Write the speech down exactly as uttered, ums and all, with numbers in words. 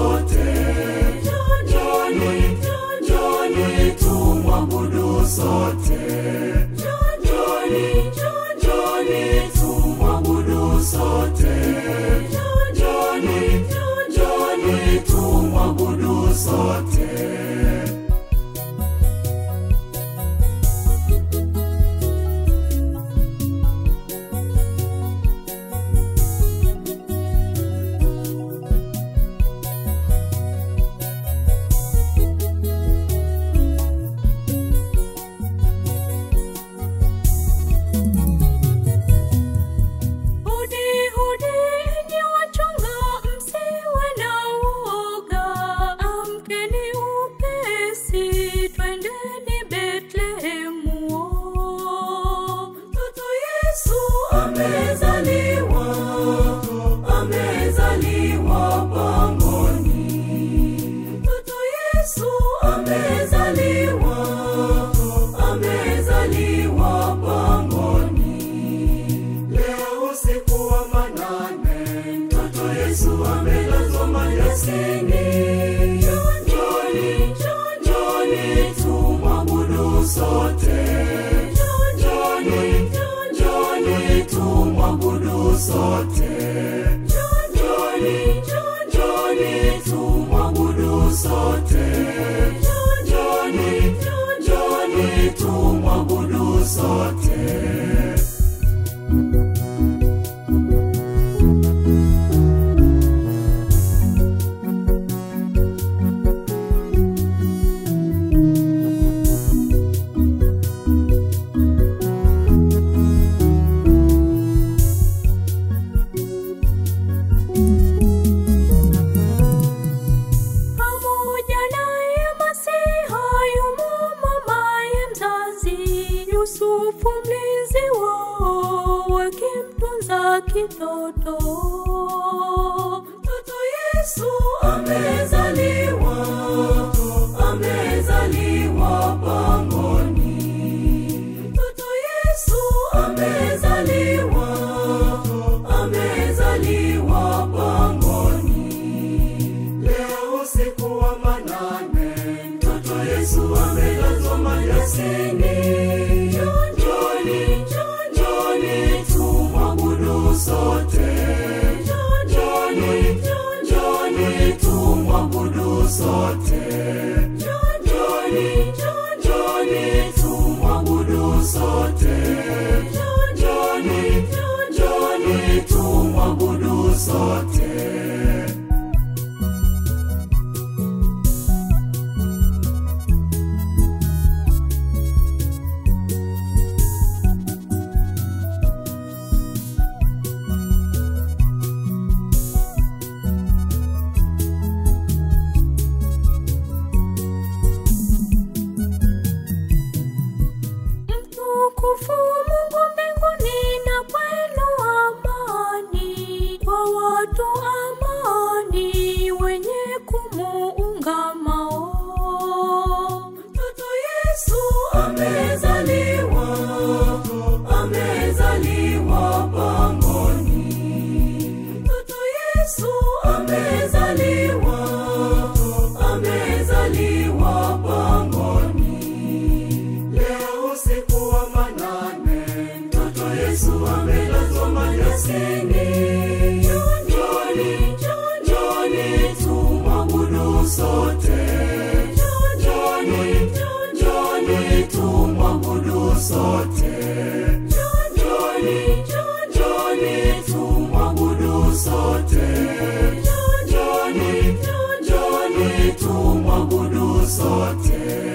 sote. Njoni, njoni tumwabudu sote. Njoni, njoni tumwabudu sote. Njoni, njoni tumwabudu sote. Amezaliwa, amezaliwa pangoni. Mtoto Yesu amezaliwa, amezaliwa pangoni. Leo usiku wa manane, mtoto Yesu amelazwa manyasini. Njoni, njoni tumwabudu sote. Njoni, njoni tumwabudu sote. Njoni, njoni tumwabudu sote. Njoni, njoni tumwabudu sote. Yusufu mlinzi wao wakimtunza kitoto. Mtoto Yesu amezaliwa, amezaliwa pangoni. Mtoto Yesu amezaliwa, amezaliwa pangoni. Leo usiku wa manane, mtoto Yesu amelazwa manyasini. Sote. Njoni, njoni tumwabudu sote. Njoni, njoni tumwabudu sote. Njoni, njoni tumwabudu sote. Mtukufu Mungu mbinguni na kwenu amani, kwa watu amani wenye kumuungamao. Mtoto Yesu amezaliwa, amezaliwa pangoni. Mtoto Yesu amezaliwa, amezaliwa pangoni. Leo usiku wa manane, mtoto Yesu amelazwa manyasini. Njoni, njoni tumwabudu sote. Njoni, njoni tumwabudu sote. Njoni, njoni tumwabudu sote. Njoni, njoni tumwabudu sote.